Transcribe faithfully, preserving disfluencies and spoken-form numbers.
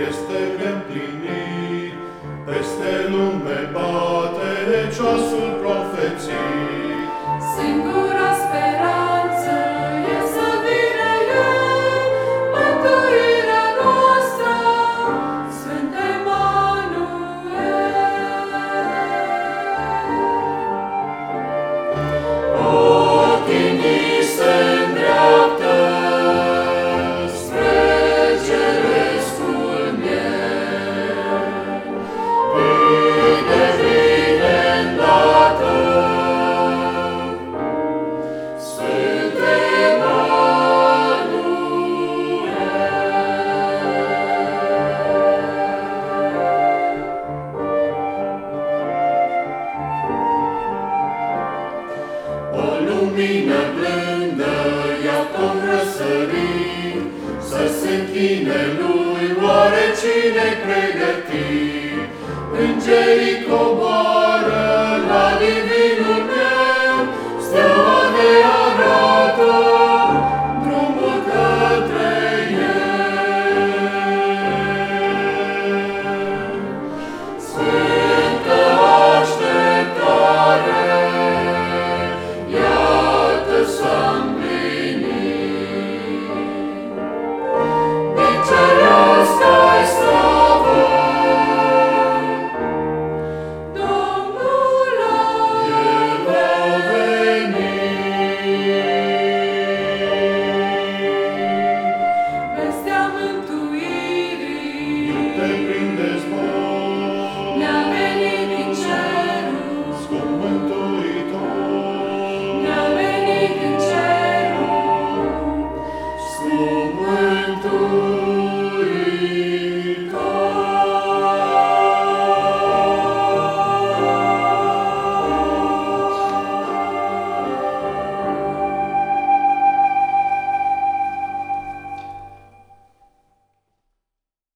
este împlinit. Peste lume bate ceasul profeții. Singura speranță e să vină El, mântuirea noastră, Sfânt Emanuel. Ochii ni se îndreaptă spre cerescul miel. Vine, vine îndată, Sfânt Emanuel. O lumină blândă ia tom răsări, să se închine Lui, oare cine-i pregătit? Îngerii coboară